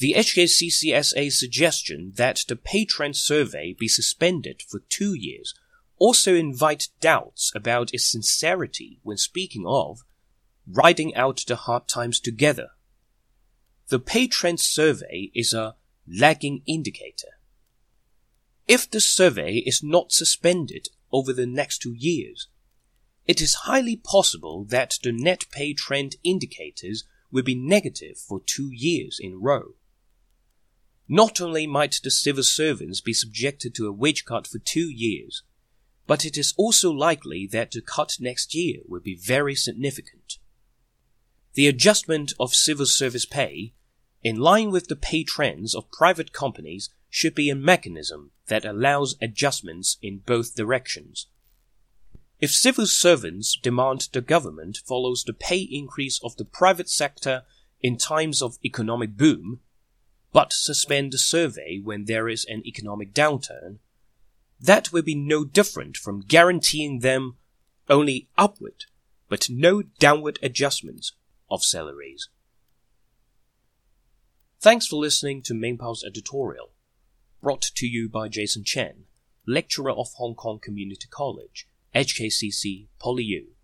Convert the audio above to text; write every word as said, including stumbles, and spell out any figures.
The H K C C S A suggestion that the pay trend survey be suspended for two years also invite doubts about its sincerity when speaking of riding out the hard times together. The pay trend survey is a lagging indicator. If the survey is not suspended over the next two years, it is highly possible that the net pay trend indicators will be negative for two years in a row. Not only might the civil servants be subjected to a wage cut for two years, but it is also likely that the cut next year will be very significant. The adjustment of civil service pay, in line with the pay trends of private companies, should be a mechanism that allows adjustments in both directions. If civil servants demand the government follows the pay increase of the private sector in times of economic boom, but suspend the survey when there is an economic downturn, that will be no different from guaranteeing them only upward, but no downward adjustments of salaries. Thanks for listening to Mingpao's editorial, brought to you by Jason Chen, lecturer of Hong Kong Community College, H K C C PolyU.